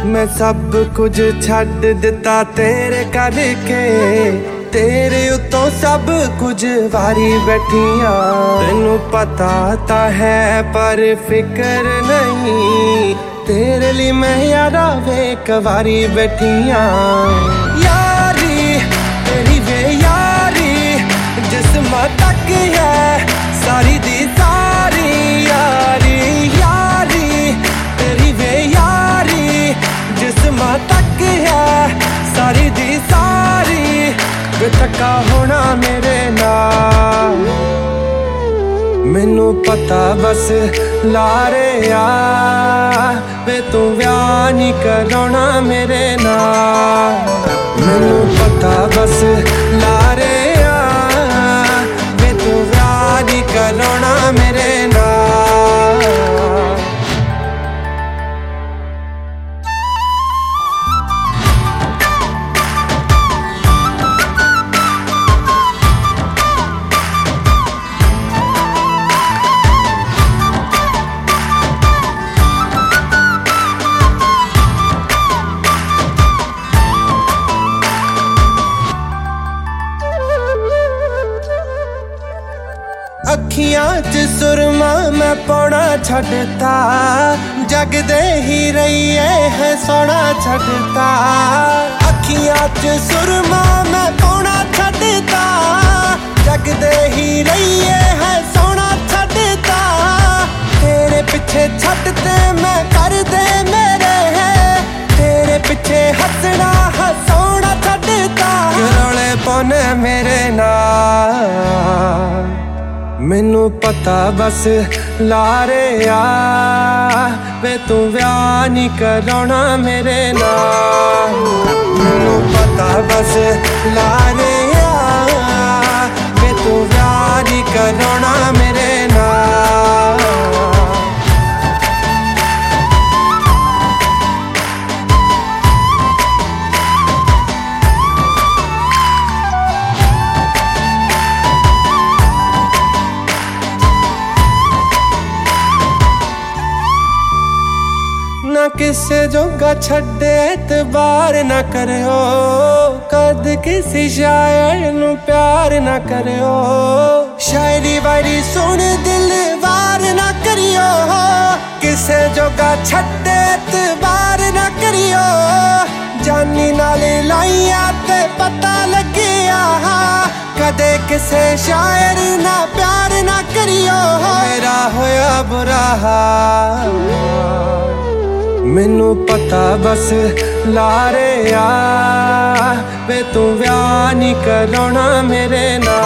मैं सब कुछ छड्ड दिता तेरे करके, तेरे उतों सब कुछ वारी बैठियां। तेनू पता ता है पर फिक्र नहीं, तेरे लिए मैं यारा वेक वारी बैठियां। यारी तेरी वे यारी जिस्म तक है सारी दी सारी यारी। यारी तेरी वे यारी जिस्म तक है सारी दी सारी। वे थका होना मेरे नाल, मैनू पता बस लारे आ। वे तू व्याह नहीं कराना मेरे नाल, मैनू पता बस लारे आ। वे तू व्याह नहीं कराना मेरे नाल। अखियां च सुरमा मैं पौना छड्डता, जगदे ही रहिए है सोना छड्डता। अखियां च सुरमा मैं पौना छड्डता, जगदे ही रहिए है सोना छड्डता। तेरे पिछे छड्डते मैं कर दे मेरे है, तेरे पिछे हसना हसाना छड्डता। रौले पौने मेरे नाल, मैनू पता बस लारे आ। वे तू व्याह नहीं कराना मेरे नाल, मैनू पता बस लारे आ। वे तू व्याह नहीं कराना मेरे नाल। ना किसे जोगा छड्डे एतबार ना करियो, कद किसी शायर नू प्यार ना करियो। शायरी वायरी सुन दिल वार ना करियो, किसे जोगा छड्डे एतबार ना करियो। जानी नाले लाइया ते पता लगिया, कदे किसे शायर ना प्यार ना करियो। मेरा होया बुरा हाल, मैनू पता बस लारे आ। वे तू व्याह नहीं कराना मेरे नाल।